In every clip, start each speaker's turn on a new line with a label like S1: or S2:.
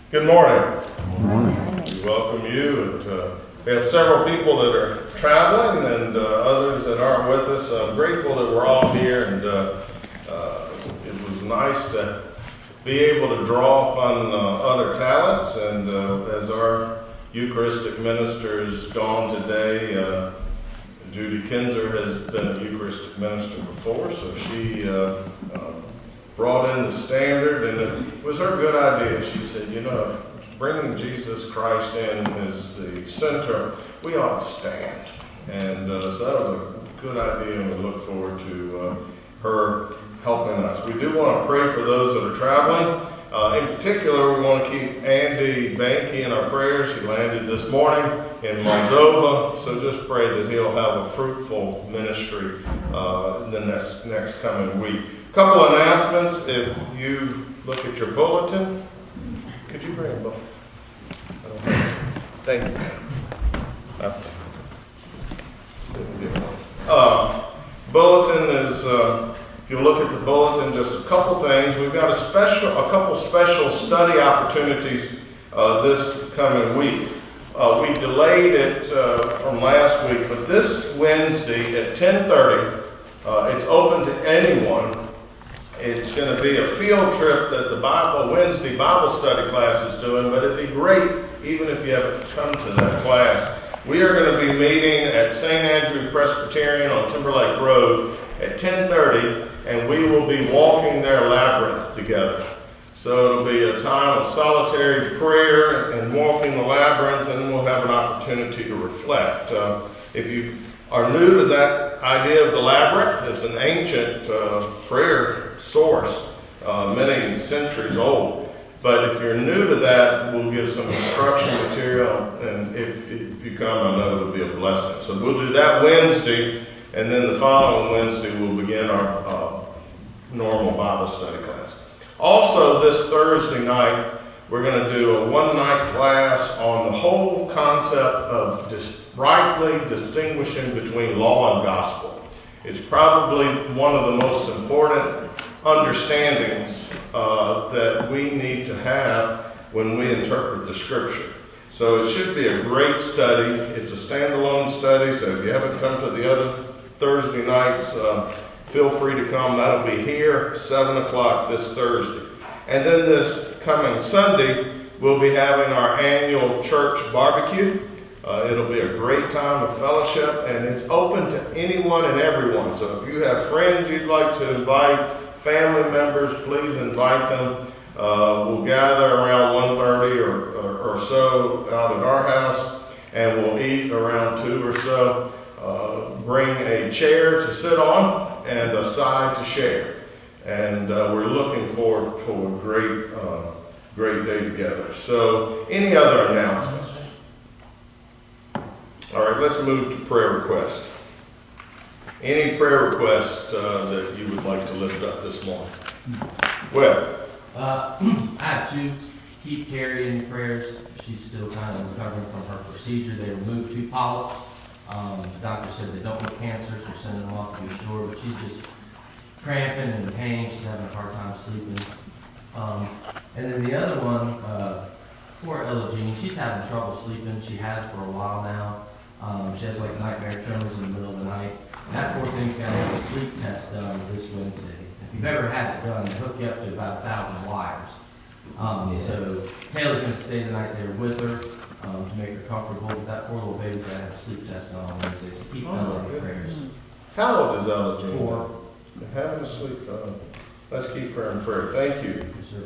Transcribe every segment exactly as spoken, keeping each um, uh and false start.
S1: Good morning.
S2: Good morning.
S1: We welcome you. And, uh, we have several people that are traveling and uh, others that aren't with us. I'm grateful that we're all here, and uh, uh, it was nice to be able to draw upon uh, other talents. And uh, as our Eucharistic minister is gone today, uh, Judy Kinzer has been a Eucharistic minister before, so she uh, uh, brought in the standard, and it was her good idea. She said, you know, if bringing Jesus Christ in is the center, we ought to stand. And uh, so that was a good idea, and we look forward to uh, her helping us. We do want to pray for those that are traveling. Uh, in particular, we want to keep Andy Banky in our prayers. He landed this morning in Moldova, so just pray that he'll have a fruitful ministry uh, in the next, next coming week. A couple announcements. If you look at your bulletin, could you bring a bulletin? Thank you. Uh, bulletin is, uh, if you look at the bulletin, just a couple things. We've got a special, a couple special study opportunities uh, this coming week. Uh, we delayed it uh, from last week, but this Wednesday at ten thirty, uh, it's open to anyone. It's going to be a field trip that the Bible Wednesday Bible study class is doing, but it'd be great even if you haven't come to that class. We are going to be meeting at Saint Andrew Presbyterian on Timberlake Road at ten thirty, and we will be walking their labyrinth together. So it'll be a time of solitary prayer and walking the labyrinth, and we'll have an opportunity to reflect. Uh, if you are new to that idea of the labyrinth, it's an ancient uh, prayer source, uh, many centuries old. But if you're new to that, we'll give some instruction material, and if, if you come, I know it'll be a blessing. So we'll do that Wednesday, and then the following Wednesday we'll begin our uh, normal Bible study class. Also, this Thursday night, we're going to do a one-night class on the whole concept of dis- rightly distinguishing between law and gospel. It's probably one of the most important understandings uh, that we need to have when we interpret the Scripture. So it should be a great study. It's a standalone study, so if you haven't come to the other Thursday nights, uh, feel free to come. That'll be here, seven o'clock this Thursday. And then this coming Sunday, we'll be having our annual church barbecue. Uh, it'll be a great time of fellowship, and it's open to anyone and everyone. So if you have friends you'd like to invite, family members, please invite them. Uh, we'll gather around one thirty or, or, or so out at our house, and we'll eat around two or so. Uh, bring a chair to sit on and a side to share. And uh, we're looking forward to a great, uh, great day together. So, any other announcements? All right, let's move to prayer requests. Any prayer requests uh, that you would like to lift up this morning? Well,
S3: uh, I have two. Keep Carrie in your prayers. She's still kind of recovering from her procedure. They removed two polyps. Um, the doctor said they don't look cancerous. We're sending them off to be sure, but she's just cramping and in pain. She's having a hard time sleeping. Um, and then the other one, uh, poor Ella Jean, she's having trouble sleeping. She has for a while now. Um, she has like nightmare tremors in the middle of the night. And that poor thing's got to have a sleep test done this Wednesday. If you've ever had it done, they hook you up to about a thousand wires. Um, so Taylor's going to stay the night there with her um, to make her comfortable. But that poor little baby's got to have a sleep test done on Wednesday. So keep Ella in your prayers.
S1: How old is Ella Jean?
S3: Four.
S1: Having a sleep. Uh, let's keep her in prayer. Thank you.
S3: Yes, sir.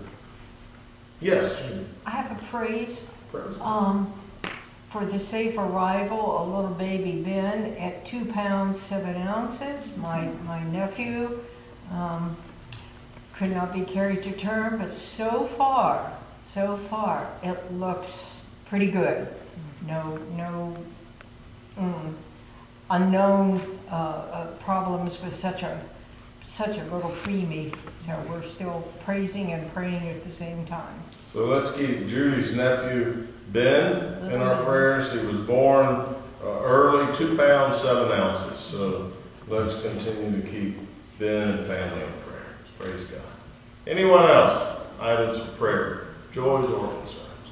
S1: Yes.
S2: I have a praise.
S1: Praise.
S2: Um, for the safe arrival of little baby Ben at two pounds seven ounces. My my nephew um, could not be carried to term, but so far, so far it looks pretty good. No no mm, unknown uh, uh, problems with such a such a little preemie. So we're still praising and praying at the same time.
S1: So let's keep Judy's nephew Ben in our prayers. He was born uh, early, two pounds, seven ounces. So let's continue to keep Ben and family in prayer. Praise God. Anyone else? Items for prayer? Joys or concerns?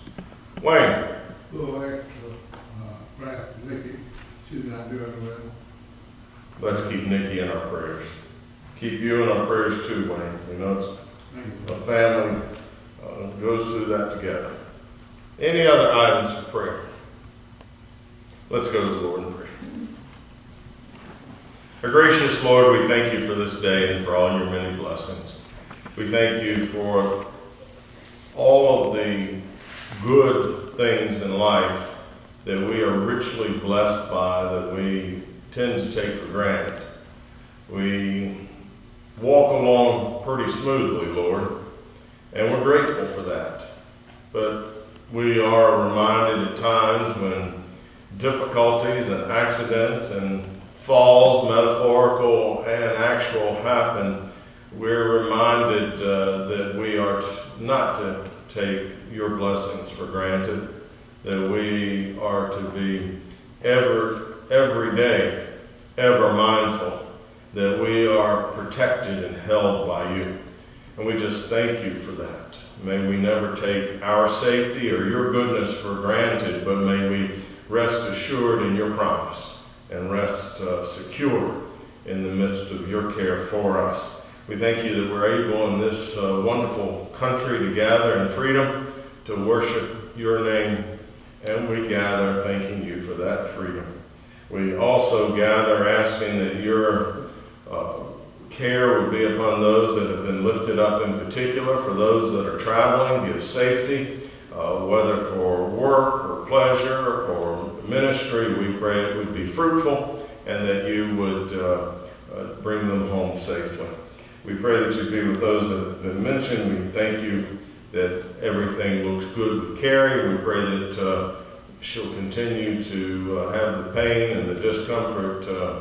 S1: Wayne.
S4: Little extra, uh, grant for Nikki. She's not doing well.
S1: Let's keep Nikki in our prayers. Keep you in our prayers too, Wayne. We know it's a family uh, goes through that together. Any other items for prayer? Let's go to the Lord in prayer. Our gracious Lord, we thank you for this day and for all your many blessings. We thank you for all of the good things in life that we are richly blessed by, that we tend to take for granted. We walk along pretty smoothly, Lord, and we're grateful for that. But we are reminded at times when difficulties and accidents and falls, metaphorical and actual, happen, we're reminded uh, that we are t- not to take your blessings for granted, that we are to be ever, every day, ever mindful that we are protected and held by you. And we just thank you for that. May we never take our safety or your goodness for granted, but may we rest assured in your promise and rest uh, secure in the midst of your care for us. We thank you that we're able in this uh, wonderful country to gather in freedom to worship your name, and we gather thanking you for that freedom. We also gather asking that your uh, care would be upon those that have been lifted up, in particular for those that are traveling. Give safety, uh, whether for work or pleasure or ministry. We pray it would be fruitful and that you would uh, uh, bring them home safely. We pray that you be with those that have been mentioned. We thank you that everything looks good with Carrie. We pray that uh, she'll continue to uh, have the pain and the discomfort uh,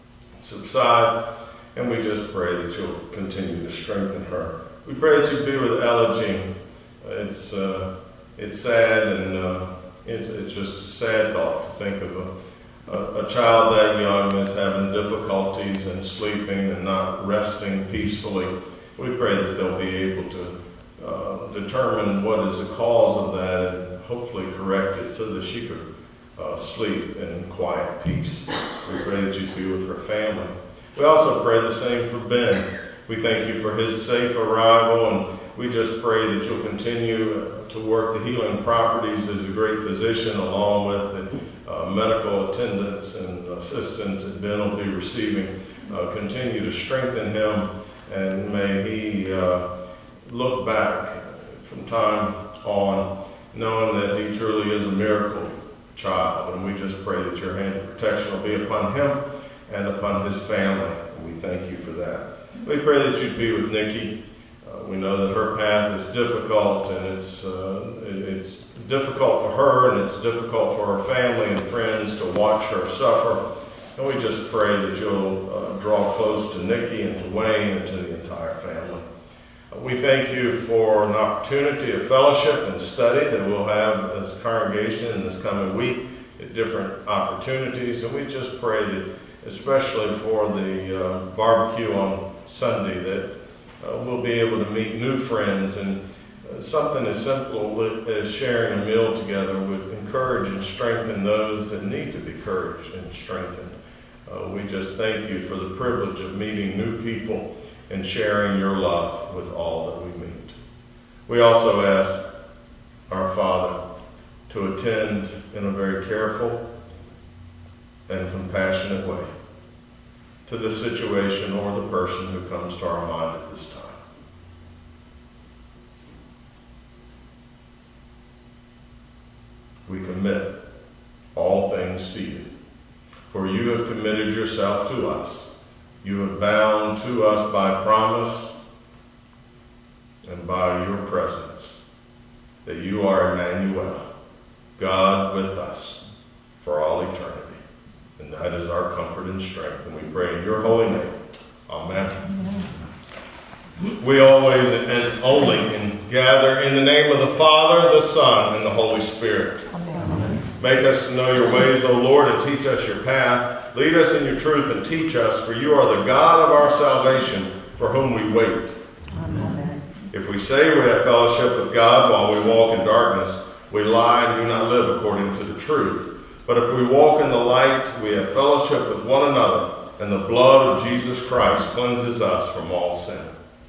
S1: subside. And we just pray that you'll continue to strengthen her. We pray that you be with Ella Jean. Uh, it's uh, it's sad, and uh, it's, it's just a sad thought to think of a, a, a child that young that's having difficulties and sleeping and not resting peacefully. We pray that they'll be able to uh, determine what is the cause of that and hopefully correct it so that she could uh, sleep in quiet peace. We pray that you be with her family. We also pray the same for Ben. We thank you for his safe arrival, and we just pray that you'll continue to work the healing properties as a great physician, along with the uh, medical attendants and assistants that Ben will be receiving. Uh, continue to strengthen him, and may he uh, look back from time on knowing that he truly is a miracle child. And we just pray that your hand of protection will be upon him and upon his family. And we thank you for that. We pray that you'd be with Nikki. Uh, we know that her path is difficult, and it's uh, it's difficult for her, and it's difficult for her family and friends to watch her suffer. And we just pray that you'll uh, draw close to Nikki and to Wayne and to the entire family. Uh, we thank you for an opportunity of fellowship and study that we'll have as a congregation in this coming week at different opportunities. And we just pray that, especially for the uh, barbecue on Sunday, that uh, we'll be able to meet new friends, and uh, something as simple as sharing a meal together would encourage and strengthen those that need to be encouraged and strengthened. Uh, we just thank you for the privilege of meeting new people and sharing your love with all that we meet. We also ask our Father to attend in a very careful and compassionate way to the situation or the person who comes to our mind at this time. We commit all things to you, for you have committed yourself to us. You have bound to us by promise and by your presence that you are Emmanuel, God with us for all eternity. And that is our comfort and strength. And we pray in your holy name. Amen. Amen. We always and only can gather in the name of the Father, the Son, and the Holy Spirit. Amen. Make us to know your ways, O Lord, and teach us your path. Lead us in your truth and teach us, for you are the God of our salvation, for whom we wait. Amen. If we say we have fellowship with God while we walk in darkness, we lie and do not live according to the truth. But if we walk in the light, we have fellowship with one another, and the blood of Jesus Christ cleanses us from all sin.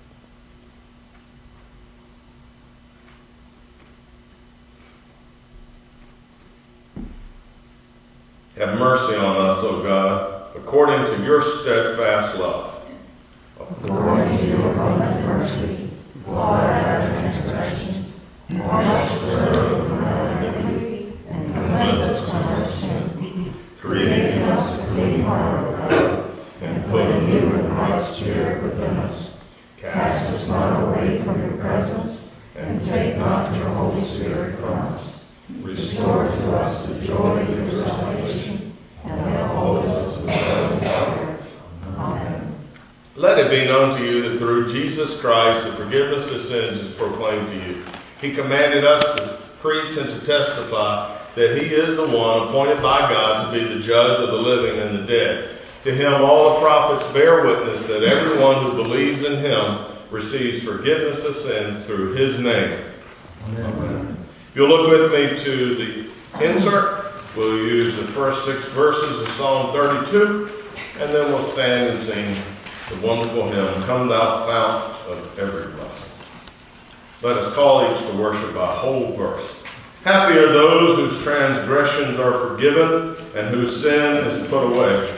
S1: Have mercy on us, O God, according to your steadfast love.
S5: According to your abundant mercy, blot out our transgressions, wash us thoroughly from our iniquity, and cleanse us from our sin. Create in us a clean heart, O God, and put a new and right spirit within us. Cast us not away from your presence, and take not your Holy Spirit from us. Restore to us the joy of your salvation, and uphold us with the Holy Spirit. Amen.
S1: Let it be known to you that through Jesus Christ the forgiveness of sins is proclaimed to you. He commanded us to preach and to testify that he is the one appointed by God to be the judge of the living and the dead. To him all the prophets bear witness that everyone who believes in him receives forgiveness of sins through his name. Amen. If you'll look with me to the insert, we'll use the first six verses of Psalm thirty-two, and then we'll stand and sing the wonderful hymn, Come Thou Fount of Every Blessing. Let us call each to worship by whole verse. Happy are those whose transgressions are forgiven and whose sin is put away.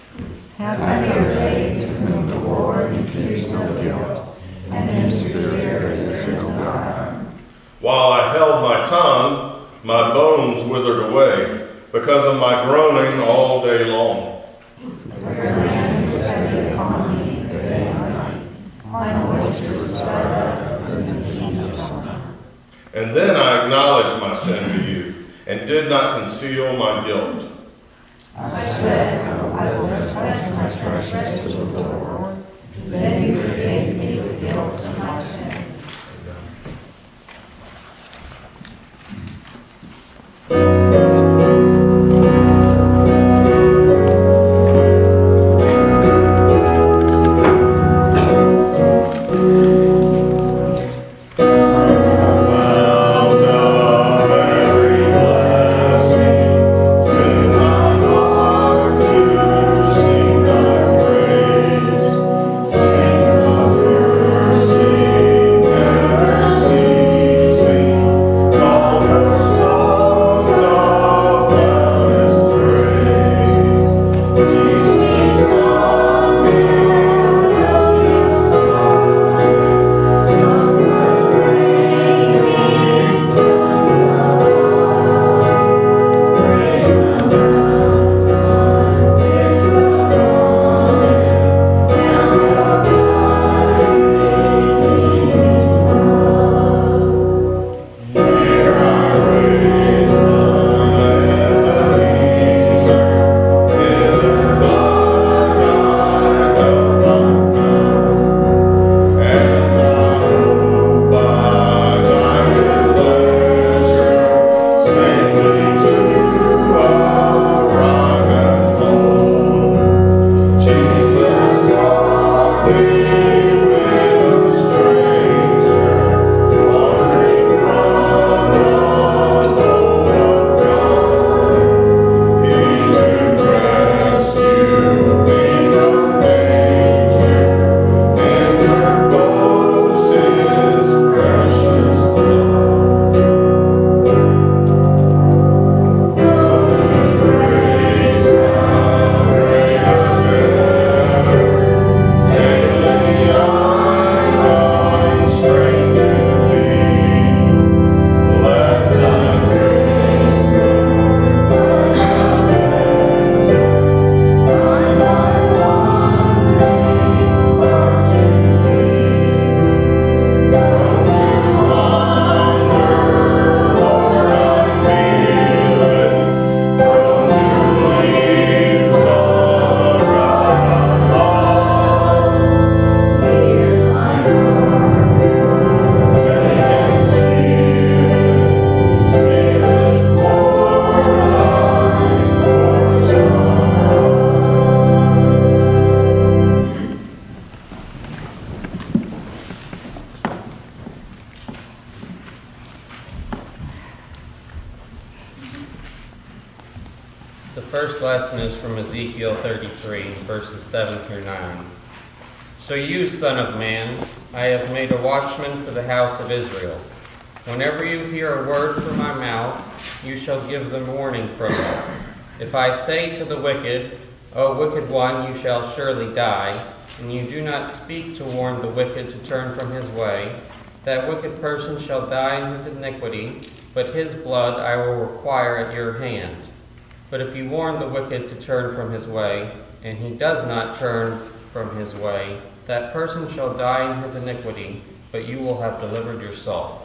S5: Happy are they to whom the Lord imputes no guilt, and in whose spirit there is no guile.
S1: While I held my tongue, my bones withered away, because of my groaning all day long.
S5: Your hand was heavy upon me day and night. My moisture was dried up as in the heat of summer.
S1: And then I acknowledged my sin to you, and did not conceal my guilt.
S5: I said, I will confess my transgressions to the Lord. Then you forgave me the guilt of my sin.
S1: To
S6: first lesson is from Ezekiel thirty-three, verses seven through nine. So you, son of man, I have made a watchman for the house of Israel. Whenever you hear a word from my mouth, you shall give them warning from it. If I say to the wicked, O wicked one, you shall surely die, and you do not speak to warn the wicked to turn from his way, that wicked person shall die in his iniquity, but his blood I will require at your hand. But if you warn the wicked to turn from his way, and he does not turn from his way, that person shall die in his iniquity, but you will have delivered your soul.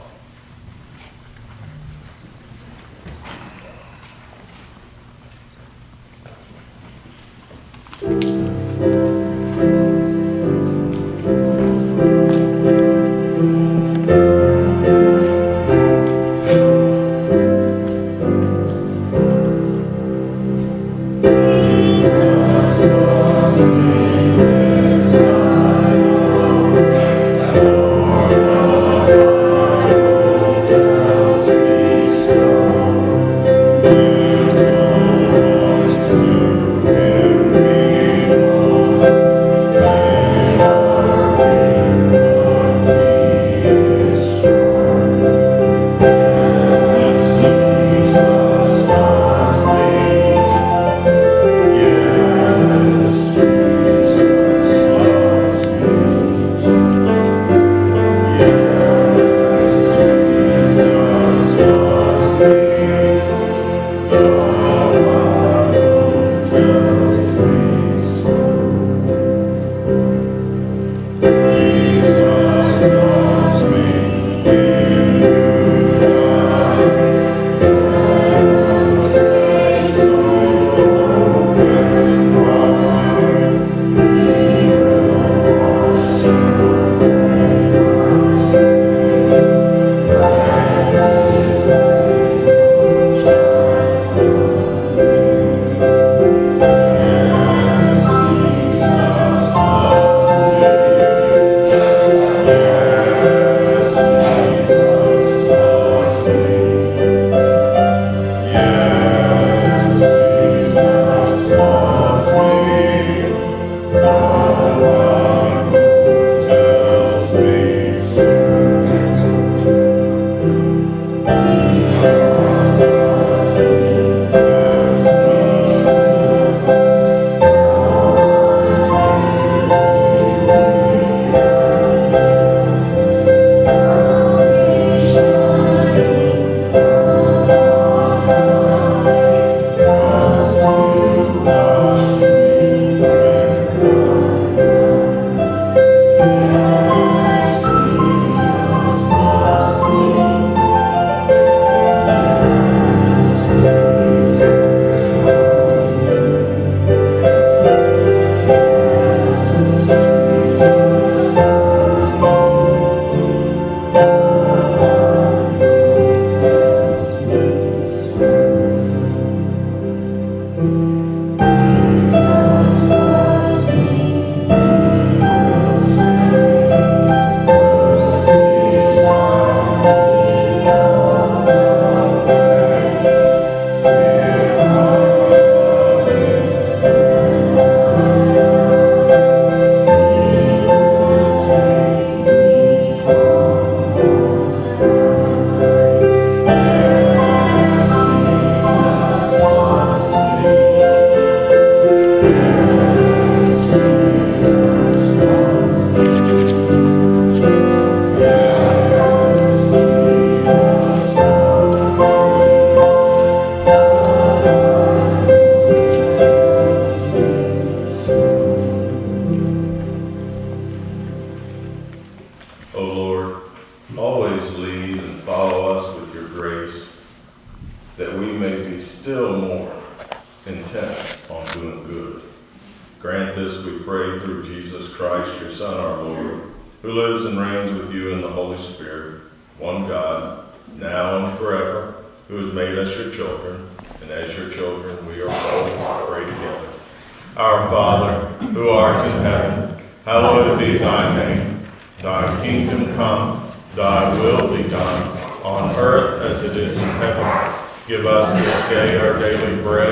S1: Grant this, we pray, through Jesus Christ, your Son, our Lord, who lives and reigns with you in the Holy Spirit, one God, now and forever, who has made us your children, and as your children we are called to pray together. Our Father, who art in heaven, hallowed be thy name. Thy kingdom come, thy will be done, on earth as it is in heaven. Give us this day our daily bread,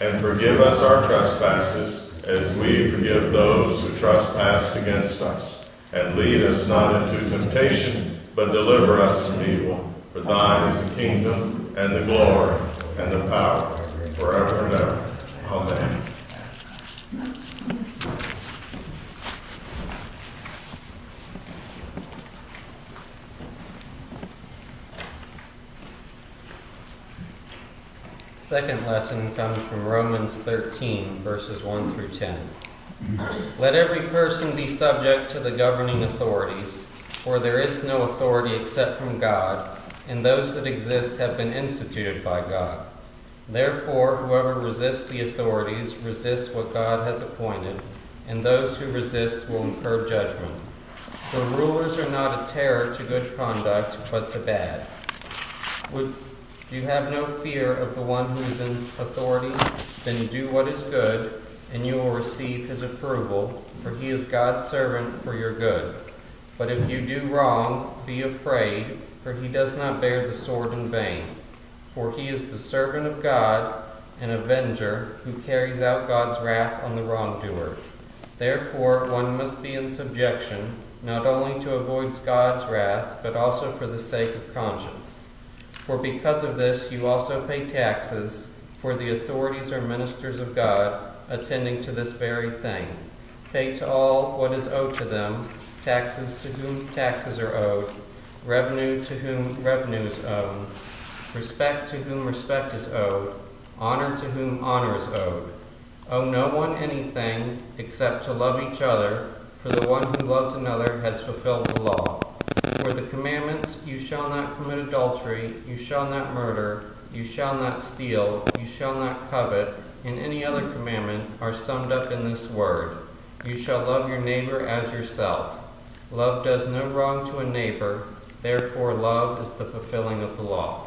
S1: And forgive us our trespasses, as we forgive those who trespass against us. And lead us not into temptation, but deliver us from evil. For thine is the kingdom, and the glory, and the power, forever and ever. Amen.
S6: Second lesson comes from Romans thirteen, verses one through ten. Let every person be subject to the governing authorities, for there is no authority except from God, and those that exist have been instituted by God. Therefore, whoever resists the authorities resists what God has appointed, and those who resist will incur judgment. For rulers are not a terror to good conduct, but to bad. Would you have no fear of the one who is in authority? Then do what is good, and you will receive his approval, for he is God's servant for your good. But if you do wrong, be afraid, for he does not bear the sword in vain. For he is the servant of God, an avenger, who carries out God's wrath on the wrongdoer. Therefore, one must be in subjection, not only to avoid God's wrath, but also for the sake of conscience. For because of this you also pay taxes, for the authorities are ministers of God, attending to this very thing. Pay to all what is owed to them, taxes to whom taxes are owed, revenue to whom revenue is owed, respect to whom respect is owed, honor to whom honor is owed. Owe no one anything except to love each other, for the one who loves another has fulfilled the law. For the commandments, you shall not commit adultery, you shall not murder, you shall not steal, you shall not covet, and any other commandment are summed up in this word: you shall love your neighbor as yourself. Love does no wrong to a neighbor, therefore love is the fulfilling of the law.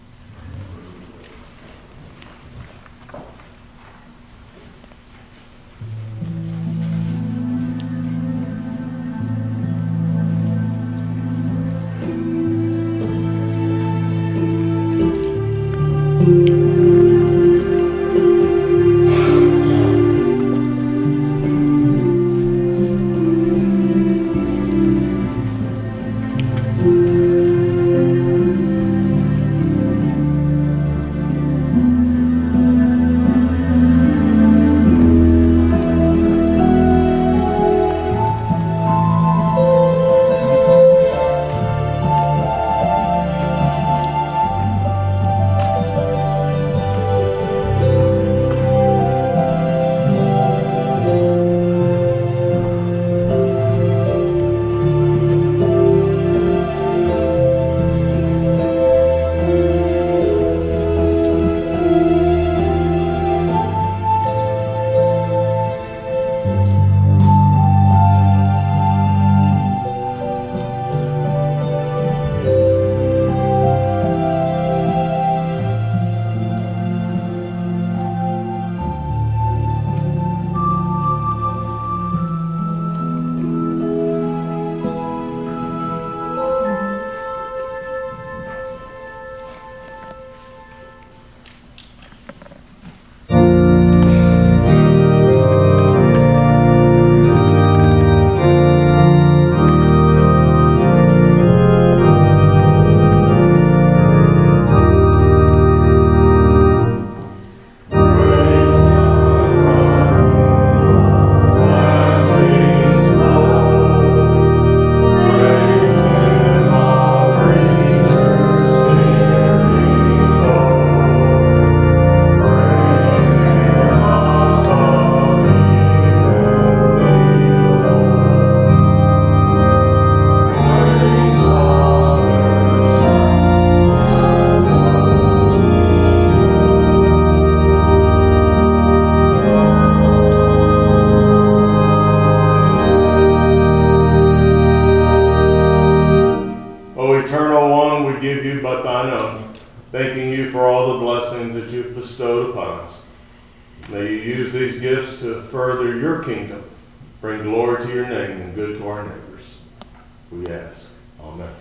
S1: thanking you for all the blessings that you've bestowed upon us. May you use these gifts to further your kingdom, bring glory to your name and good to our neighbors. We ask. Amen.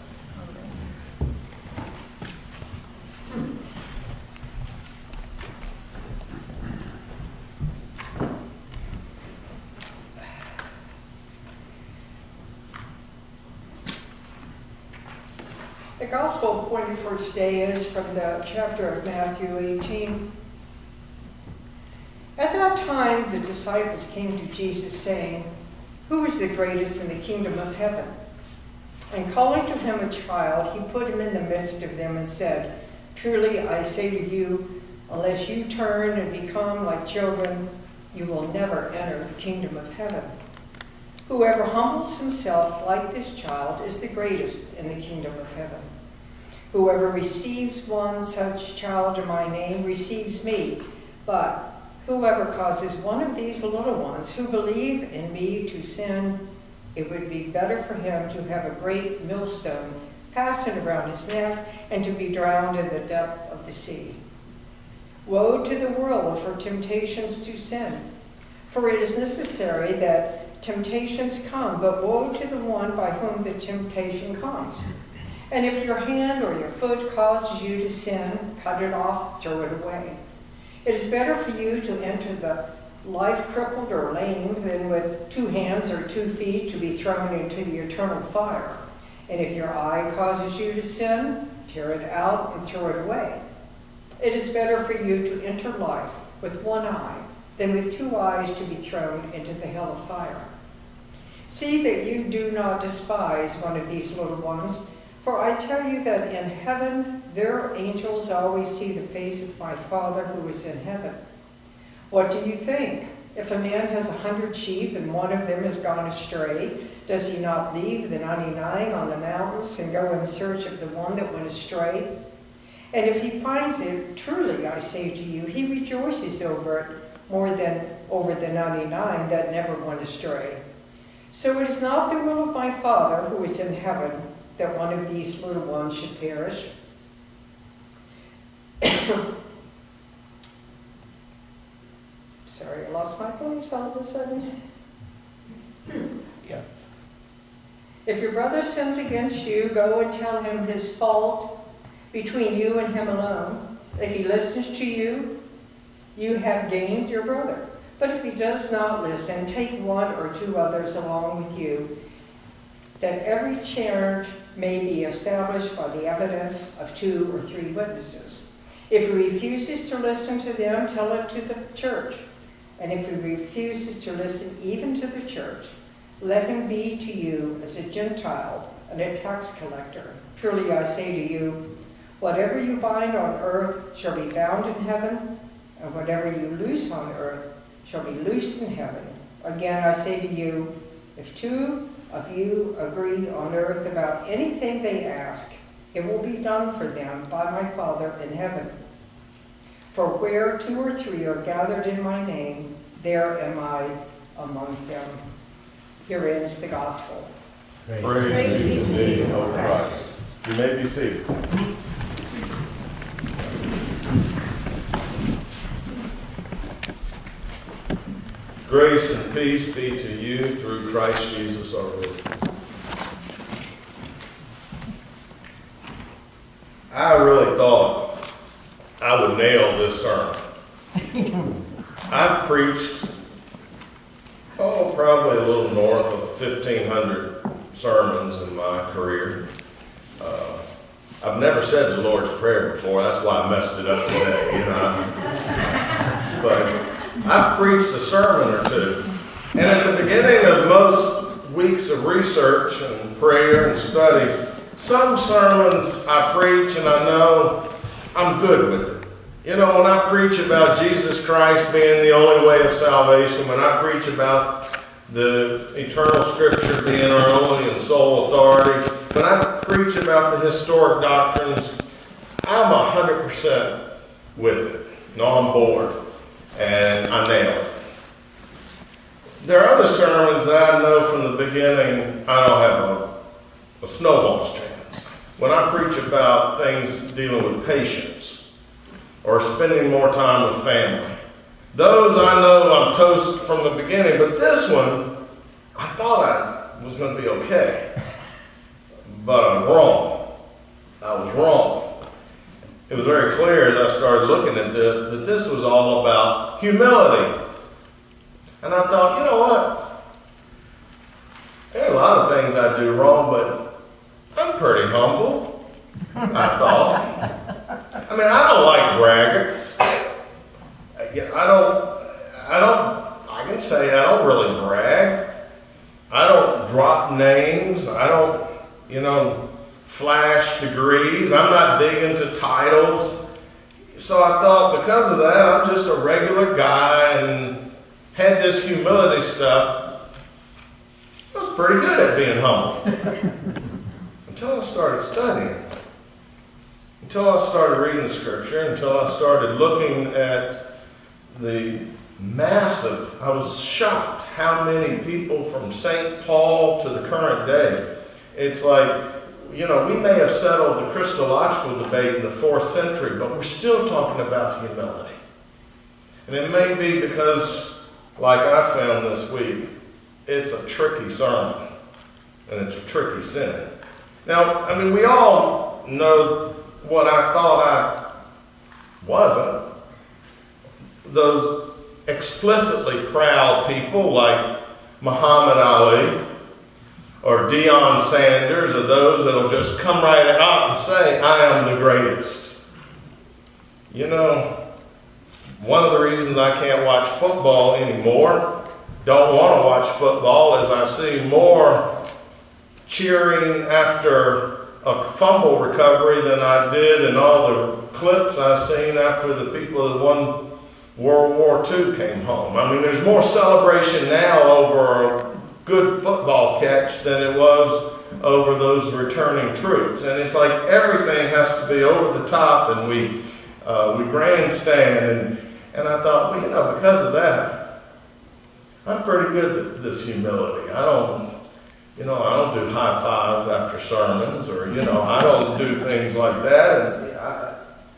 S7: The gospel appointed for today is from the chapter of Matthew eighteen. At that time, the disciples came to Jesus, saying, "Who is the greatest in the kingdom of heaven?" And calling to him a child, he put him in the midst of them and said, "Truly I say to you, unless you turn and become like children, you will never enter the kingdom of heaven. Whoever humbles himself like this child is the greatest in the kingdom of heaven. Whoever receives one such child in my name receives me, but whoever causes one of these little ones who believe in me to sin, it would be better for him to have a great millstone fastened around his neck and to be drowned in the depth of the sea. Woe to the world for temptations to sin, for it is necessary that temptations come, but woe to the one by whom the temptation comes. And if your hand or your foot causes you to sin, cut it off, throw it away. It is better for you to enter the life crippled or lame than with two hands or two feet to be thrown into the eternal fire. And if your eye causes you to sin, tear it out and throw it away. It is better for you to enter life with one eye than with two eyes to be thrown into the hell of fire. See that you do not despise one of these little ones, for I tell you that in heaven their angels always see the face of my Father who is in heaven. What do you think? If a man has a hundred sheep and one of them has gone astray, does he not leave the ninety-nine on the mountains and go in search of the one that went astray? And if he finds it, truly I say to you, he rejoices over it more than over the ninety-nine that never went astray. So it is not the will of my Father who is in heaven that one of these little ones should perish. Sorry, I lost my voice all of a sudden.
S6: Yeah.
S7: If your brother sins against you, go and tell him his fault between you and him alone. If he listens to you, you have gained your brother. But if he does not listen, take one or two others along with you, that every charge may be established by the evidence of two or three witnesses. If he refuses to listen to them, tell it to the church. And if he refuses to listen even to the church, let him be to you as a Gentile and a tax collector. Truly I say to you, whatever you bind on earth shall be bound in heaven, and whatever you loose on earth shall be loosed in heaven. Again I say to you, if two of you agree on earth about anything they ask, it will be done for them by my Father in heaven. For where two or three are gathered in my name, there am I among them. Here ends the gospel.
S1: Praise, Praise be to thee, O Christ. You may be seated. Grace and peace be to you through Christ Jesus our Lord. I really thought I would nail this sermon. I've preached, oh, probably a little north of fifteen hundred sermons in my career. Uh, I've never said the Lord's Prayer before. That's why I messed it up today, you know. But I've preached a sermon or two. And at the beginning of most weeks of research and prayer and study, some sermons I preach and I know I'm good with it. You know, when I preach about Jesus Christ being the only way of salvation, when I preach about the eternal Scripture being our only and sole authority, when I preach about the historic doctrines, I'm one hundred percent with it and on board, and I nail it. There are other sermons that I know from the beginning I don't have a, a snowball's chance. When I preach about things dealing with patience or spending more time with family, those I know I'm toast from the beginning, but this one, I thought I was going to be okay. But I was wrong. I was wrong. It was very clear as I started looking at this that this was all about humility. And I thought, you know what? There are a lot of things I do wrong, but I'm pretty humble. I thought. I mean, I don't like braggarts. I don't, I don't, I can say I don't really brag. I don't drop names. I don't, you know, flash degrees. I'm not big into titles. So I thought because of that, I'm just a regular guy and had this humility stuff. I was pretty good at being humble. Until I started studying. Until I started reading the scripture. Until I started looking at the massive, I was shocked how many people from Saint Paul to the current day. It's like, you know, we may have settled the Christological debate in the fourth century, but we're still talking about humility. And it may be because, like I found this week, it's a tricky sermon, and it's a tricky sin. Now, I mean, we all know what I thought I wasn't. Those explicitly proud people like Muhammad Ali or Deion Sanders or those that will just come right out and say, I am the greatest. You know, one of the reasons I can't watch football anymore, don't want to watch football, is I see more cheering after a fumble recovery than I did in all the clips I've seen after the people that won World War Two came home. I mean, there's more celebration now over a good football catch than it was over those returning troops. And it's like everything has to be over the top, and we uh, we grandstand. And, and I thought, well, you know, because of that, I'm pretty good at this humility. I don't, you know, I don't do high fives after sermons, or, you know, I don't do things like that. And I,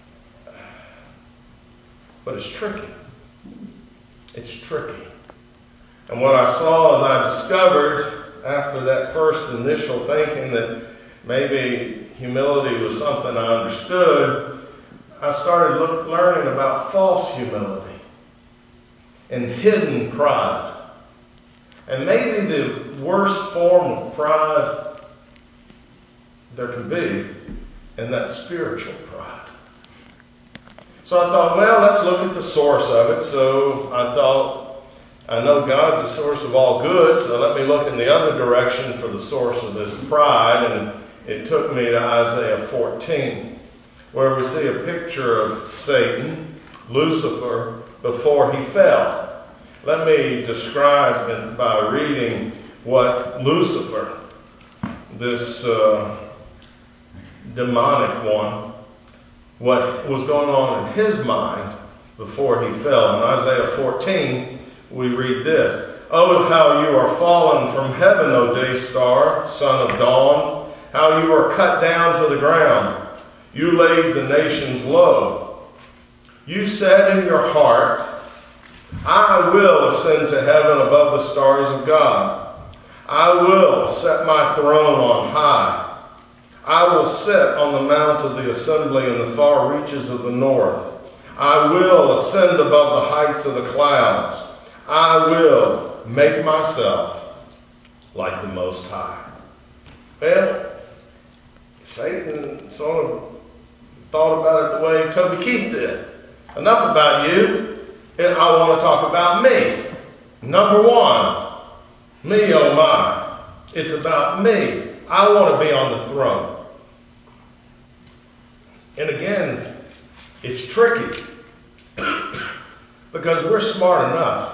S1: But it's tricky. It's tricky. And what I saw as I discovered after that first initial thinking that maybe humility was something I understood, I started look, learning about false humility and hidden pride. And maybe the worst form of pride there can be, and that's spiritual pride. So I thought, well, let's look at the source of it. So I thought, I know God's the source of all good, so let me look in the other direction for the source of this pride. And it took me to Isaiah fourteen, where we see a picture of Satan, Lucifer, before he fell. Let me describe it by reading what Lucifer, this uh, demonic one, what was going on in his mind before he fell. In Isaiah fourteen, we read this. Oh, how you are fallen from heaven, O day star, son of dawn, how you are cut down to the ground. You laid the nations low. You said in your heart, I will ascend to heaven above the stars of God. I will set my throne on high. I will sit on the mount of the assembly in the far reaches of the north. I will ascend above the heights of the clouds. I will make myself like the Most High. Well, Satan sort of thought about it the way Toby Keith did. Enough about you. I want to talk about me. Number one, me, oh my. It's about me. I want to be on the throne. And again, it's tricky because we're smart enough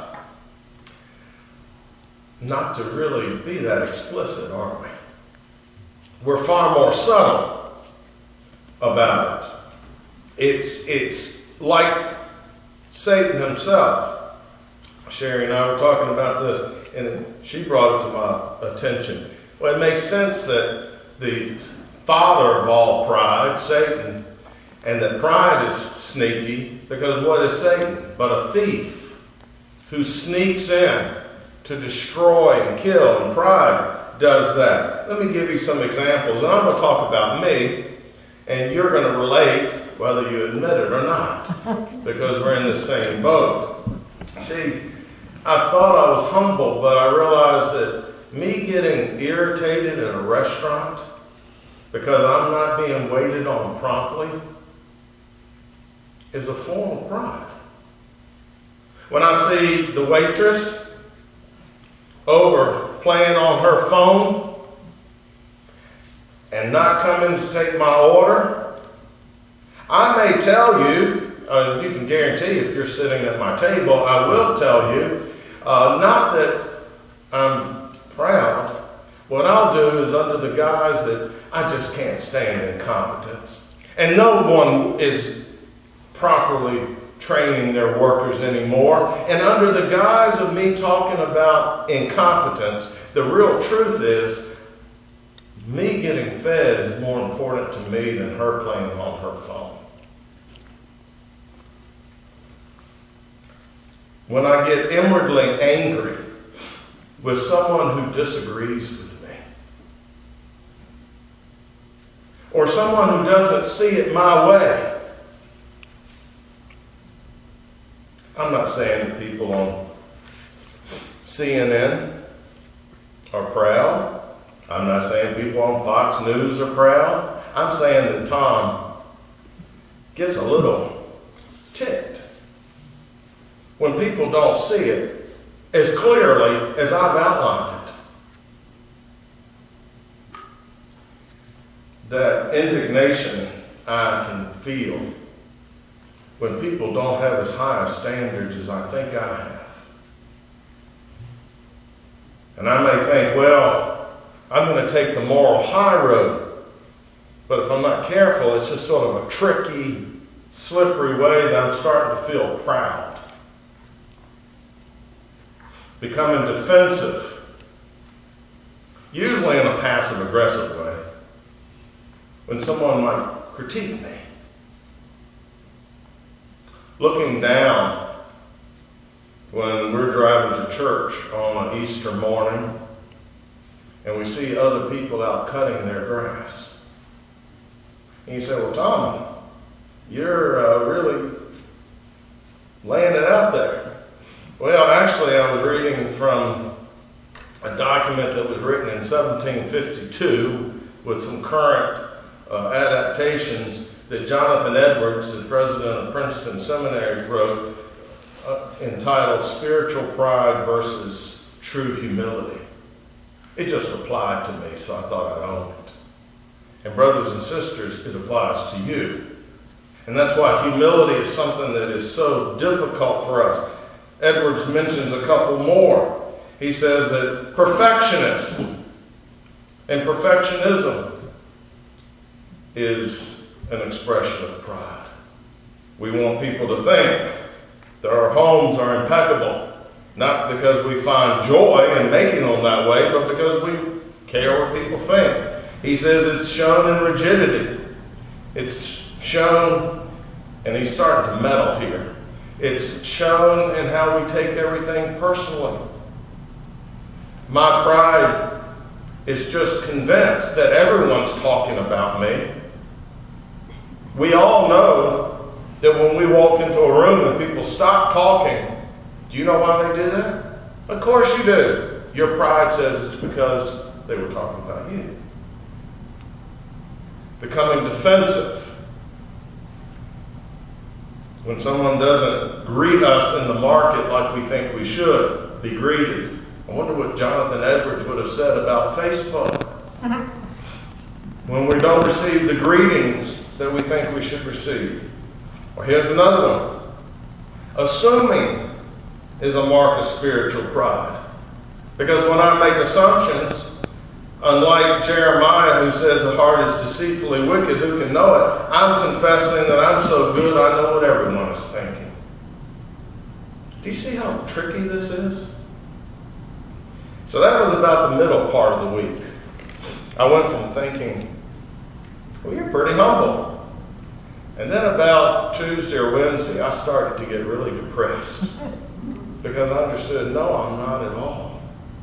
S1: not to really be that explicit, aren't we? We're far more subtle about it. It's, it's like Satan himself. Sherry and I were talking about this, and she brought it to my attention. Well, it makes sense that the father of all pride, Satan, and that pride is sneaky, because what is Satan but a thief who sneaks in to destroy and kill, and pride does that. Let me give you some examples, and I'm going to talk about me, and you're going to relate whether you admit it or not, because we're in the same boat. See, I thought I was humble, but I realized that me getting irritated at a restaurant because I'm not being waited on promptly is a form of pride. When I see the waitress over playing on her phone and not coming to take my order, I may tell you, uh, you can guarantee if you're sitting at my table, I will tell you, uh, not that I'm proud. What I'll do is under the guise that I just can't stand incompetence. And no one is properly training their workers anymore. And under the guise of me talking about incompetence, the real truth is me getting fed is more important to me than her playing on her phone. When I get inwardly angry with someone who disagrees with me, or someone who doesn't see it my way, I'm not saying that people on C N N are proud. I'm not saying people on Fox News are proud. I'm saying that Tom gets a little ticked when people don't see it as clearly as I've outlined it. That indignation I can feel when people don't have as high a standards as I think I have. And I may think, well, I'm going to take the moral high road. But if I'm not careful, it's just sort of a tricky, slippery way that I'm starting to feel proud. Becoming defensive, usually in a passive-aggressive way, when someone might critique me. Looking down when we're driving to church on an Easter morning and we see other people out cutting their grass. And you say, well, Tom, you're uh, really laying it out there. Well, actually, I was reading from a document that was written in seventeen fifty-two with some current uh, adaptations that Jonathan Edwards, the president of Princeton Seminary, wrote uh, entitled Spiritual Pride versus True Humility. It just applied to me, so I thought I'd own it. And brothers and sisters, it applies to you. And that's why humility is something that is so difficult for us. Edwards mentions a couple more. He says that perfectionist and perfectionism is an expression of pride. We want people to think that our homes are impeccable, not because we find joy in making them that way, but because we care what people think. He says it's shown in rigidity. It's shown, and he's starting to meddle here, it's shown in how we take everything personally. My pride is just convinced that everyone's talking about me. We all know that when we walk into a room and people stop talking, do you know why they do that? Of course you do. Your pride says it's because they were talking about you. Becoming defensive. When someone doesn't greet us in the market like we think we should be greeted. I wonder what Jonathan Edwards would have said about Facebook. When we don't receive the greetings that we think we should receive. Or here's another one. Assuming is a mark of spiritual pride. Because when I make assumptions, unlike Jeremiah who says the heart is deceitfully wicked, who can know it? I'm confessing that I'm so good I know what everyone is thinking. Do you see how tricky this is? So that was about the middle part of the week. I went from thinking, well, you're pretty humble. And then about Tuesday or Wednesday, I started to get really depressed. Because I understood, no, I'm not at all.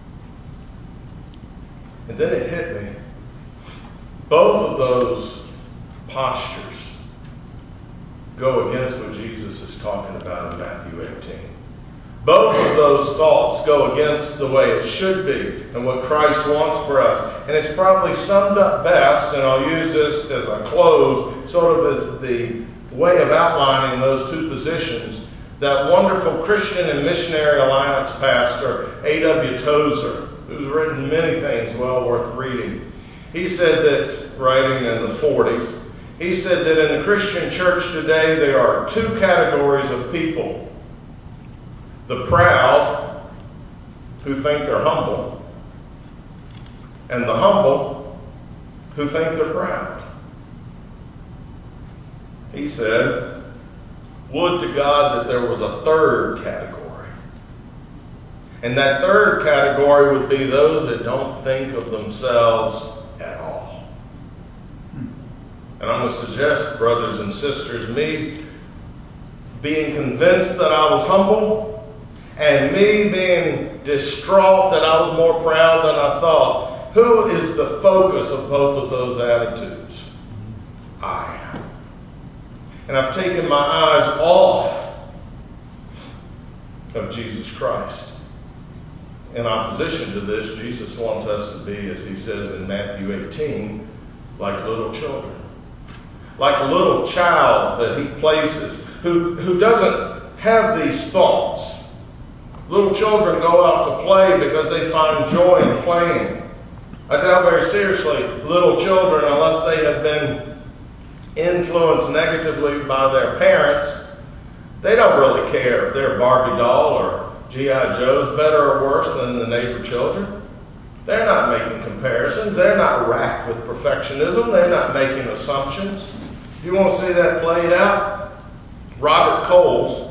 S1: And then it hit me. Both of those postures go against what Jesus is talking about in Matthew eighteen. Both of those thoughts go against the way it should be and what Christ wants for us. And it's probably summed up best, and I'll use this as I close, sort of as the way of outlining those two positions. That wonderful Christian and Missionary Alliance pastor, A W Tozer, who's written many things well worth reading. He said that, writing in the forties, he said that in the Christian church today there are two categories of people. The proud, who think they're humble, and the humble, who think they're proud. He said, would to God that there was a third category. And that third category would be those that don't think of themselves at all. And I'm going to suggest, brothers and sisters, me being convinced that I was humble, and me being distraught that I was more proud than I thought. Who is the focus of both of those attitudes? I am. And I've taken my eyes off of Jesus Christ. In opposition to this, Jesus wants us to be, as he says in Matthew eighteen, like little children. Like a little child that he places, who, who doesn't have these thoughts. Little children go out to play because they find joy in playing. I doubt very seriously little children, unless they have been influenced negatively by their parents, they don't really care if their Barbie doll or G I Joe's better or worse than the neighbor children. They're not making comparisons. They're not racked with perfectionism. They're not making assumptions. If you want to see that played out, Robert Coles,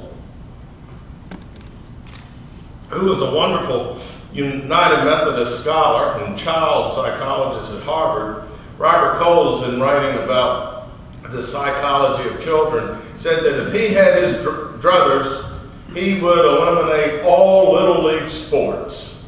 S1: who was a wonderful United Methodist scholar and child psychologist at Harvard, Robert Coles, in writing about the psychology of children, said that if he had his dr- druthers, he would eliminate all Little League sports.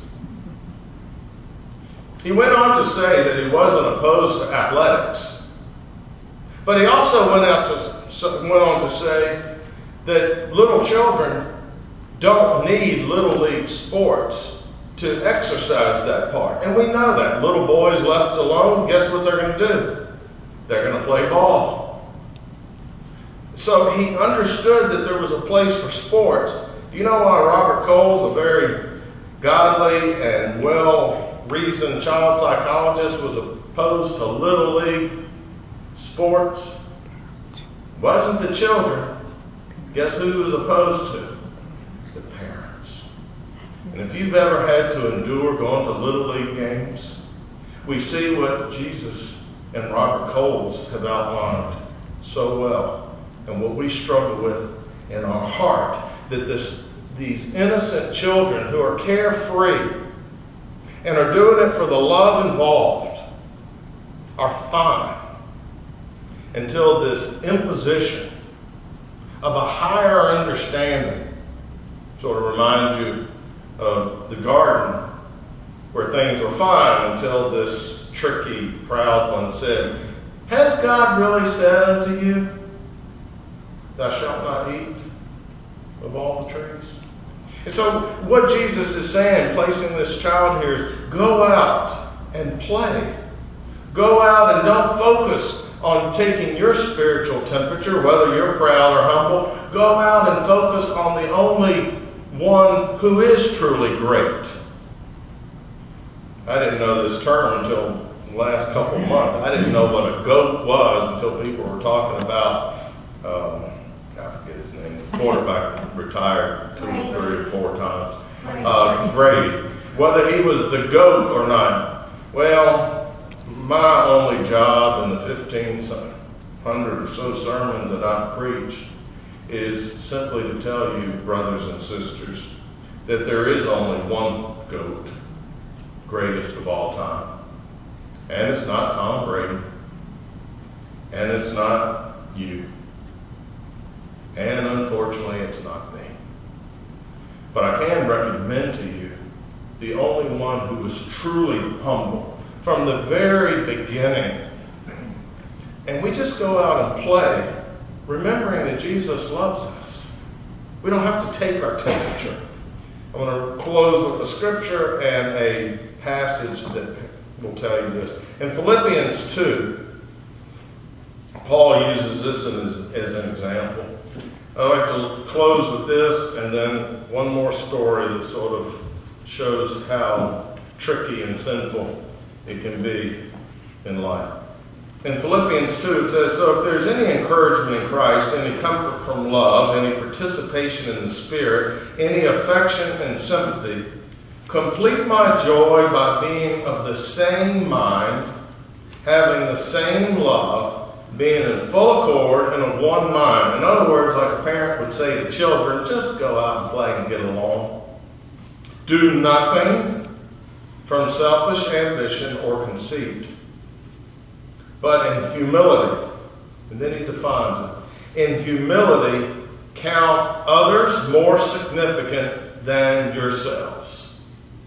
S1: He went on to say that he wasn't opposed to athletics, but he also went, out to, went on to say that little children don't need Little League sports to exercise that part. And we know that. Little boys left alone, guess what they're going to do? They're going to play ball. So he understood that there was a place for sports. Do you know why Robert Coles, a very godly and well-reasoned child psychologist, was opposed to Little League sports? It wasn't the children. Guess who he was opposed to? The parents. And if you've ever had to endure going to Little League games, we see what Jesus and Robert Coles have outlined so well, and what we struggle with in our heart, that this, these innocent children who are carefree and are doing it for the love involved are fine until this imposition of a higher understanding sort of reminds you of the garden where things were fine until this tricky, proud one said, "Has God really said unto you, thou shalt not eat of all the trees?" And so what Jesus is saying, placing this child here, is go out and play. Go out and don't focus on taking your spiritual temperature, whether you're proud or humble. Go out and focus on the only one who is truly great. I didn't know this term until the last couple of months. I didn't know what a goat was until people were talking about, um, I forget his name, the quarterback retired two or three or four times, uh, Brady. Whether he was the GOAT or not. Well, my only job in the fifteen hundred or so sermons that I've preached is simply to tell you, brothers and sisters, that there is only one GOAT, greatest of all time. And it's not Tom Brady. And it's not you. And unfortunately, it's not me. But I can recommend to you the only one who was truly humble from the very beginning. And we just go out and play, remembering that Jesus loves us. We don't have to take our temperature. I'm going to close with a scripture and a passage that will tell you this. In Philippians two, Paul uses this as, as an example. I'd like to close with this and then one more story that sort of shows how tricky and sinful it can be in life. In Philippians two, it says, "So if there's any encouragement in Christ, any comfort from love, any participation in the Spirit, any affection and sympathy, complete my joy by being of the same mind, having the same love, being in full accord and of one mind." In other words, like a parent would say to children, just go out and play and get along. "Do nothing from selfish ambition or conceit, but in humility," and then he defines it, "in humility count others more significant than yourselves."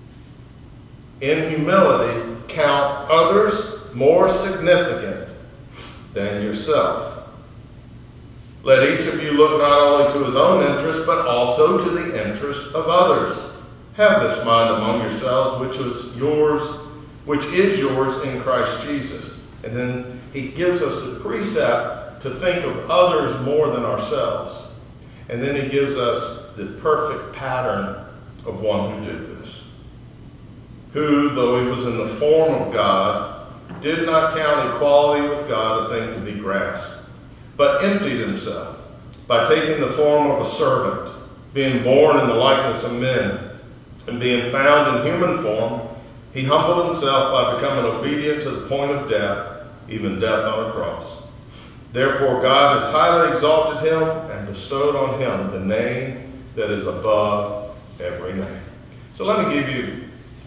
S1: In humility count others more significant than yourself. "Let each of you look not only to his own interest, but also to the interest of others. Have this mind among yourselves, which was yours, which is yours in Christ Jesus." And then he gives us the precept to think of others more than ourselves. And then he gives us the perfect pattern of one who did this. "Who, though he was in the form of God, did not count equality with God a thing to be grasped, but emptied himself by taking the form of a servant, being born in the likeness of men, and being found in human form, he humbled himself by becoming obedient to the point of death, even death on a cross. Therefore God has highly exalted him and bestowed on him the name that is above every name." So let me give you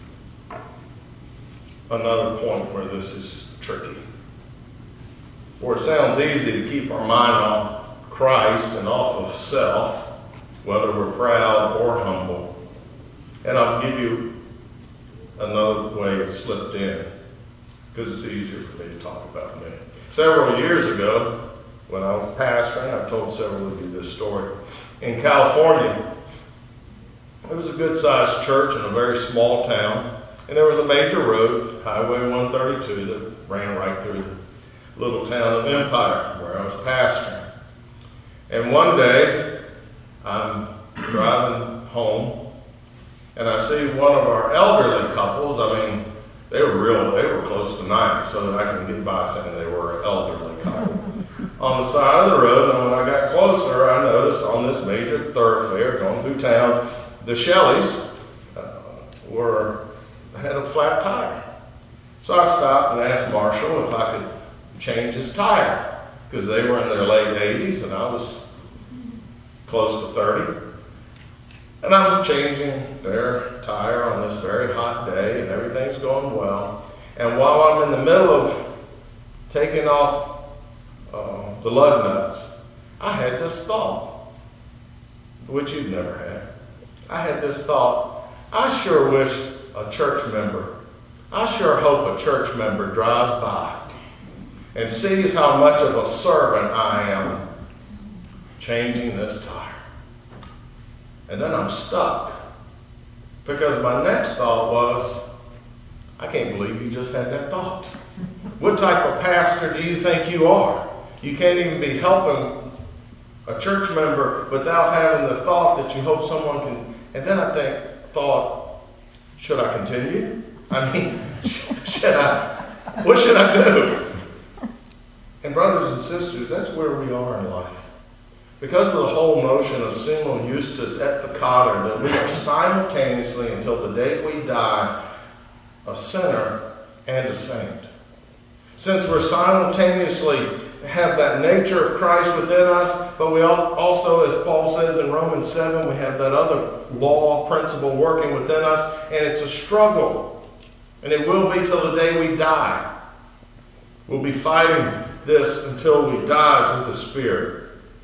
S1: another point where this is tricky. Where it sounds easy to keep our mind on Christ and off of self, whether we're proud or humble. And I'll give you another way it slipped in, because it's easier for me to talk about me. Several years ago, when I was pastoring, I've told several of you this story. In California, it was a good-sized church in a very small town, and there was a major road, Highway one thirty-two, that ran right through the little town of Empire, where I was pastoring. And one day, I'm driving home, and I see one of our elderly couples. I mean, they were real, they were close to ninety, so that I can get by saying they were an elderly couple. On the side of the road, and when I got closer, I noticed on this major thoroughfare going through town, the Shelleys uh, were had a flat tire. So I stopped and asked Marshall if I could change his tire, because they were in their late eighties and I was close to thirty. And I'm changing their tire on this very hot day, and everything's going well. And while I'm in the middle of taking off uh, the lug nuts, I had this thought, which you've never had. I had this thought, I sure wish a church member, I sure hope a church member drives by and sees how much of a servant I am changing this tire. And then I'm stuck, because my next thought was, I can't believe you just had that thought. What type of pastor do you think you are? You can't even be helping a church member without having the thought that you hope someone can. And then I think, thought, should I continue? I mean, should I? What should I do? And brothers and sisters, that's where we are in life. Because of the whole notion of sumo justus et peccator, that we are simultaneously, until the day we die, a sinner and a saint. Since we're simultaneously have that nature of Christ within us, but we also, as Paul says in Romans seven, we have that other law principle working within us, and it's a struggle. And it will be till the day we die. We'll be fighting this until we die through the Spirit.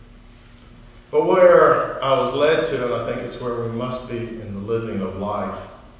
S1: But where I was led to, and I think it's where we must be in the living of life,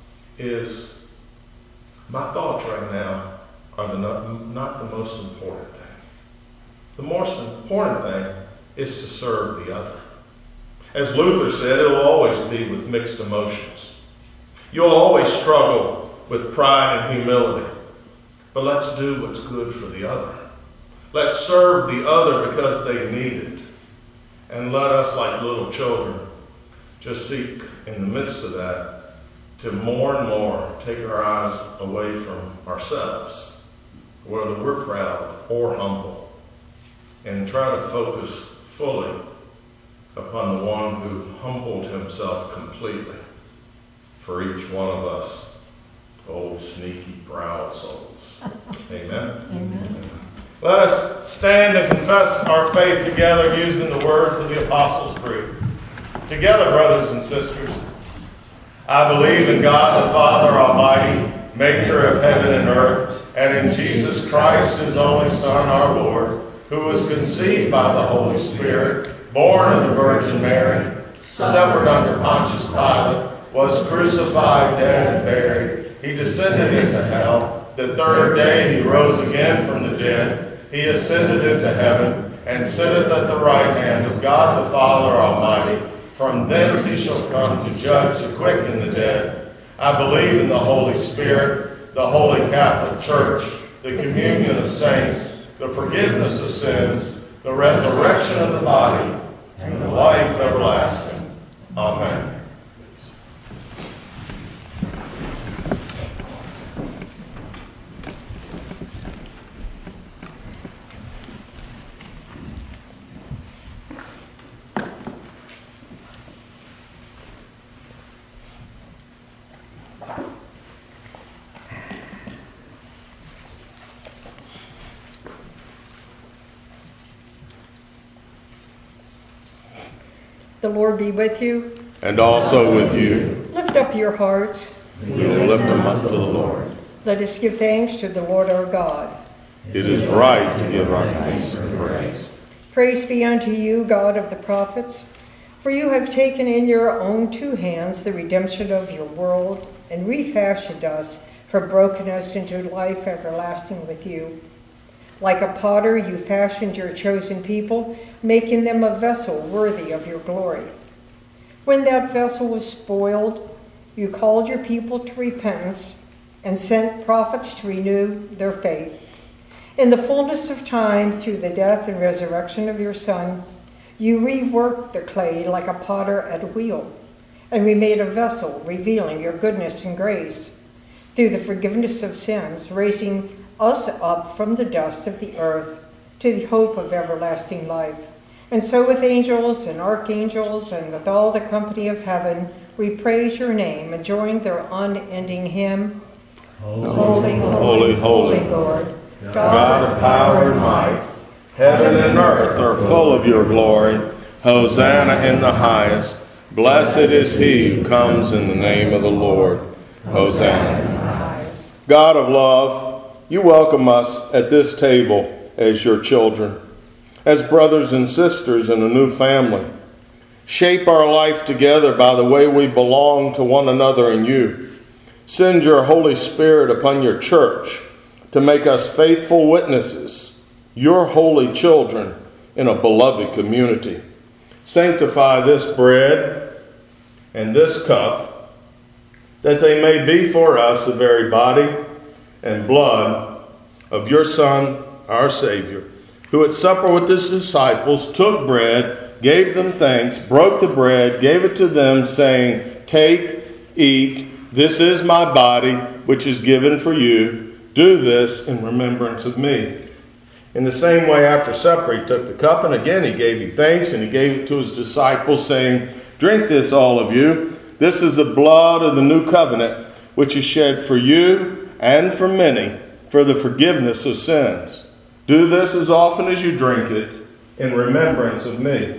S1: is my thoughts right now are the not, not the most important thing. The most important thing is to serve the other. As Luther said, it'll always be with mixed emotions. You'll always struggle with pride and humility. But let's do what's good for the other. Let's serve the other because they need it. And let us, like little children, just seek in the midst of that to more and more take our eyes away from ourselves, whether we're proud or humble, and try to focus fully upon the one who humbled himself completely for each one of us, old sneaky proud souls. Amen?
S2: Amen.
S1: Let us stand and confess our faith together using the words of the Apostles' Creed. Together, brothers and sisters. I believe in God the Father Almighty, maker of heaven and earth, and in Jesus Christ, his only Son, our Lord, who was conceived by the Holy Spirit, born of the Virgin Mary, suffered under Pontius Pilate, was crucified, dead, and buried. He descended into hell. The third day he rose again from the dead. He ascended into heaven, and sitteth at the right hand of God the Father Almighty. From thence he shall come to judge the quick and the dead. I believe in the Holy Spirit, the Holy Catholic Church, the communion of saints, the forgiveness of sins, the resurrection of the body, and the life everlasting. Amen.
S7: The Lord be with you.
S1: And also with you.
S7: Lift up your hearts.
S1: We will lift them up to the Lord.
S7: Let us give thanks to the Lord our God.
S1: It is right to give our thanks and praise.
S7: Praise be unto you, God of the prophets, for you have taken in your own two hands the redemption of your world and refashioned us from brokenness into life everlasting with you. Like a potter, you fashioned your chosen people, making them a vessel worthy of your glory. When that vessel was spoiled, you called your people to repentance and sent prophets to renew their faith. In the fullness of time, through the death and resurrection of your Son, you reworked the clay like a potter at a wheel, and remade a vessel revealing your goodness and grace. Through the forgiveness of sins, raising us up from the dust of the earth to the hope of everlasting life. And so with angels and archangels and with all the company of heaven, we praise your name, enjoying their unending hymn. Holy, holy, holy, holy Lord, God, God of power and might, heaven and earth are full of your glory. Hosanna in the highest. Blessed is he who comes in the name of the Lord. Hosanna in the highest. God of love, you welcome us at this table as your children, as brothers and sisters in a new family. Shape our life together by the way we belong to one another in you. Send your Holy Spirit upon your church to make us faithful witnesses, your holy children in a beloved community. Sanctify this bread and this cup, that they may be for us the very body and blood of your Son, our Savior, who at supper with his disciples took bread, gave them thanks, broke the bread, gave it to them, saying, "Take, eat, this is my body, which is given for you. Do this in remembrance of me." In the same way, after supper, he took the cup, and again he gave you thanks, and he gave it to his disciples, saying, "Drink this, all of you. This is the blood of the new covenant, which is shed for you and for many, for the forgiveness of sins. Do this as often as you drink it, in remembrance of me."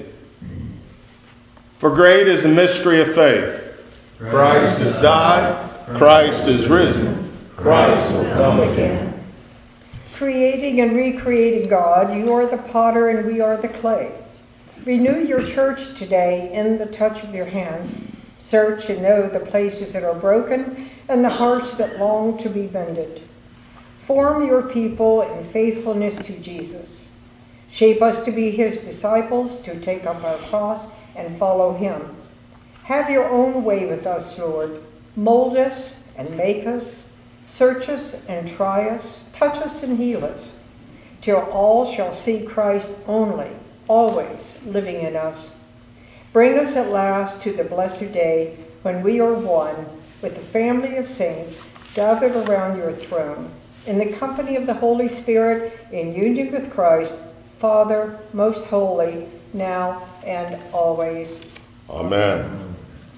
S7: For great is the mystery of faith. Christ has died, Christ is risen, Christ will come again. Creating and recreating God, you are the potter and we are the clay. Renew your church today in the touch of your hands. Search and know the places that are broken and the hearts that long to be mended. Form your people in faithfulness to Jesus. Shape us to be his disciples, to take up our cross and follow him. Have your own way with us, Lord. Mold us and make us, search us and try us, touch us and heal us, till all shall see Christ only, always living in us. Bring us at last to the blessed day when we are one with the family of saints gathered around your throne, in the company of the Holy Spirit, in union with Christ, Father, most holy, now and always.
S1: Amen.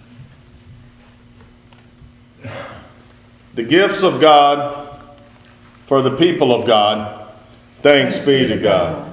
S1: The gifts of God for the people of God. Thanks be to God.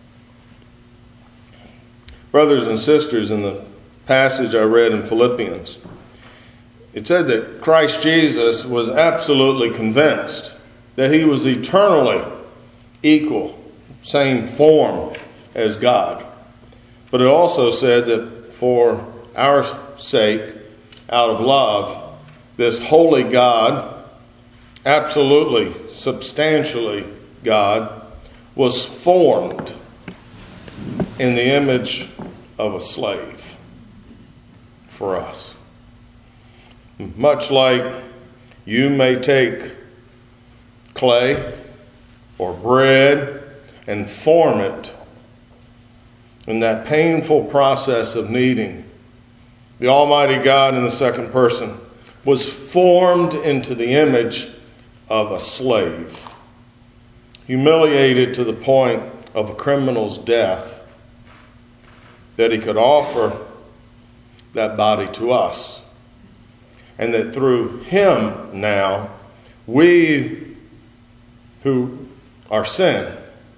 S1: Brothers and sisters, in the passage I read in Philippians, it said that Christ Jesus was absolutely convinced that he was eternally equal, same form as God. But it also said that for our sake, out of love, this holy God, absolutely, substantially God, was formed in the image of a slave for us. Much like you may take clay or bread and form it in that painful process of kneading, the Almighty God in the second person was formed into the image of a slave, humiliated to the point of a criminal's death, that he could offer that body to us. And that through him now, we who are sin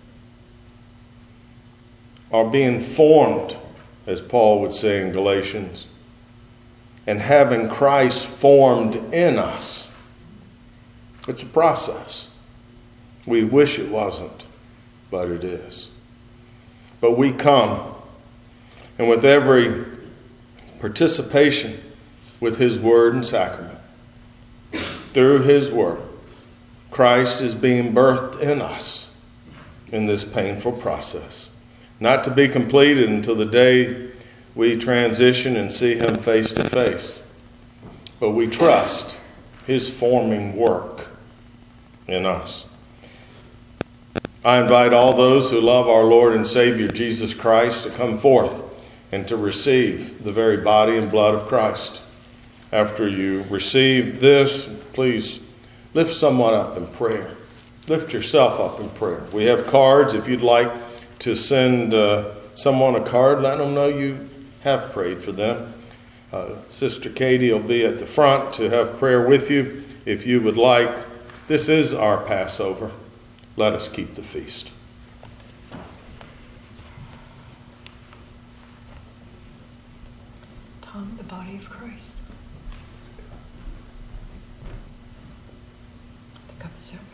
S1: are being formed, as Paul would say in Galatians, and having Christ formed in us. It's a process. We wish it wasn't, but it is. But we come, and with every participation with his word and sacrament, through his word, Christ is being birthed in us in this painful process. Not to be completed until the day we transition and see him face to face. But we trust his forming work in us. I invite all those who love our Lord and Savior Jesus Christ to come forth and to receive the very body and blood of Christ. After you receive this, please lift someone up in prayer. Lift yourself up in prayer. We have cards. If you'd like to send uh, someone a card, let them know you have prayed for them. Uh, Sister Katie will be at the front to have prayer with you if you would like. This is our Passover. Let us keep the feast.
S2: Tom, the body of Christ. The cup of salvation.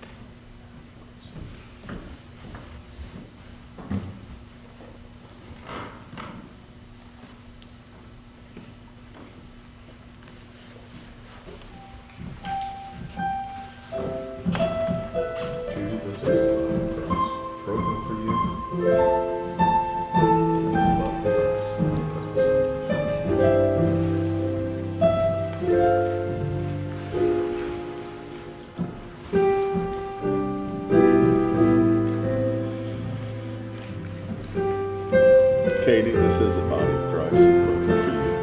S1: Katie, this is the body of Christ broken for you.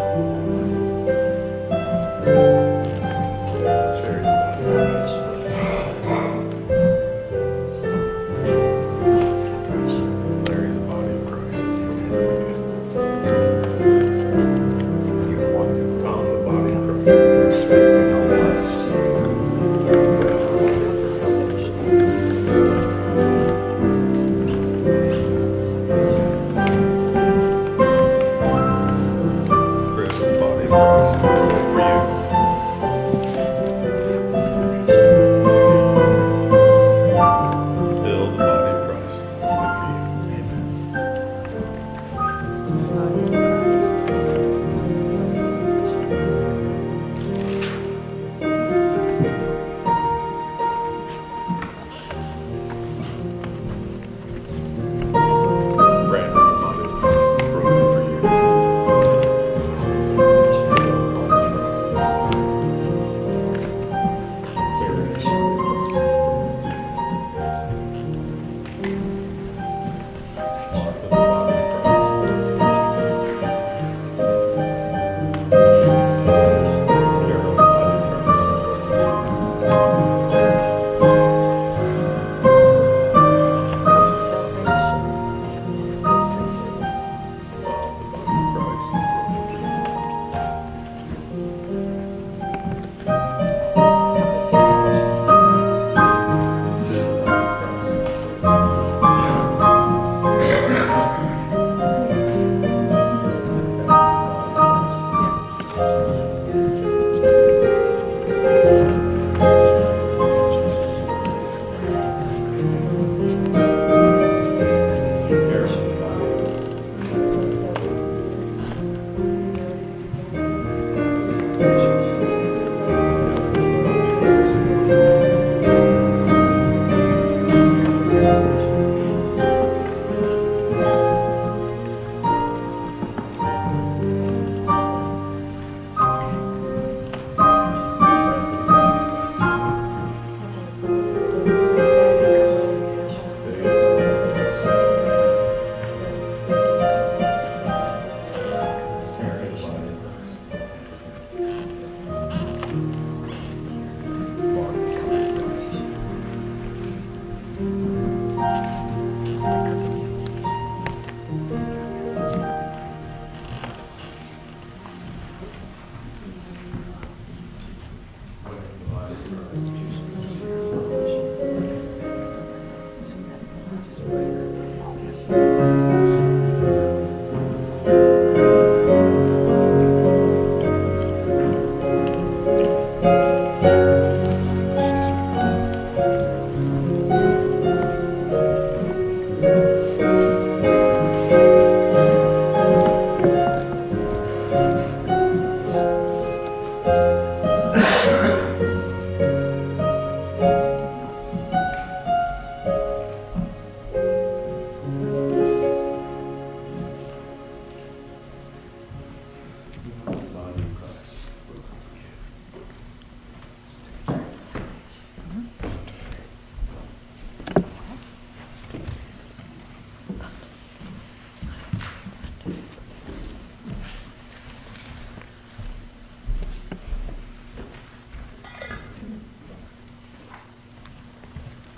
S1: Cherry.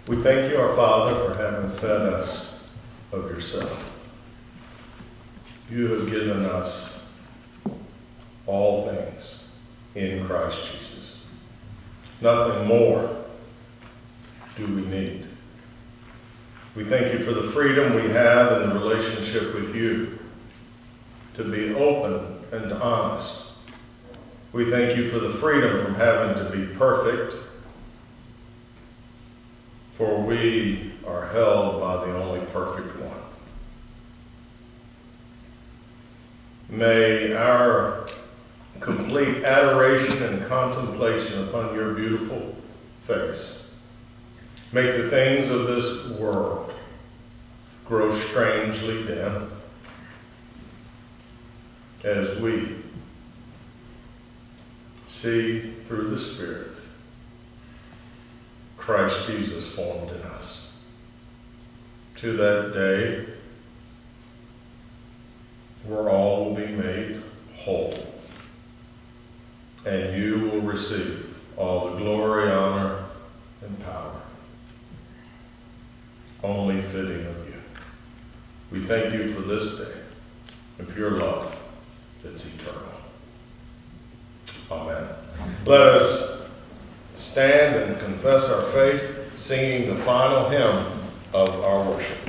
S1: We thank you, our Father, for having fed us of yourself. You have given us all things in Christ Jesus. Nothing more do we need. We thank you for the freedom we have in the relationship with you to be open and honest. We thank you for the freedom from having to be perfect, for we are held by the only perfect one. May our complete adoration and contemplation upon your beautiful face make the things of this world grow strangely dim as we see through the Spirit Christ Jesus formed in us. To that day where all will be made whole, and you will receive all the glory, honor, and power, only fitting of you. We thank you for this day and for your love that's eternal. Amen. Let us stand and confess our faith, singing the final hymn of our worship.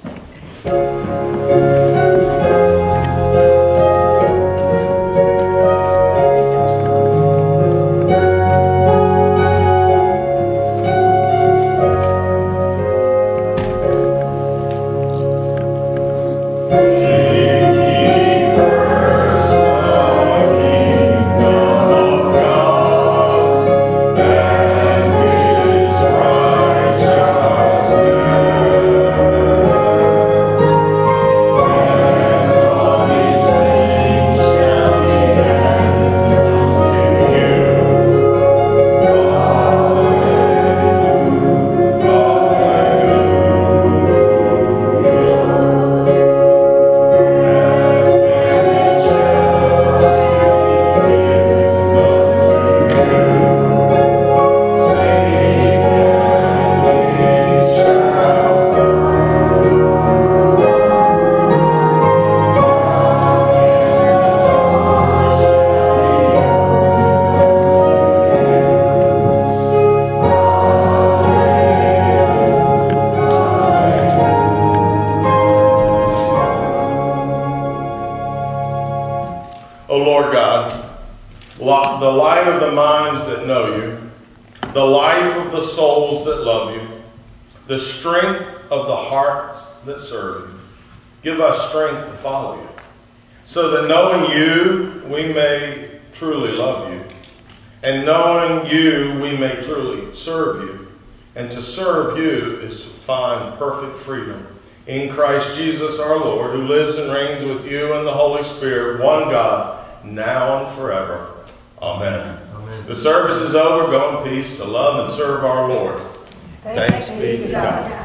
S1: O Lord God, the light of the minds that know you, the life of the souls that love you, the strength of the hearts that serve you, give us strength to follow you, so that knowing you, we may truly love you, and knowing you, we may truly serve you. And to serve you is to find perfect freedom in Christ Jesus our Lord, who lives and reigns with you and the Holy Spirit, one God, now and forever. Amen. Amen. The service is over. Go in peace to love and serve our Lord.
S2: Thanks, Thanks be to God. God.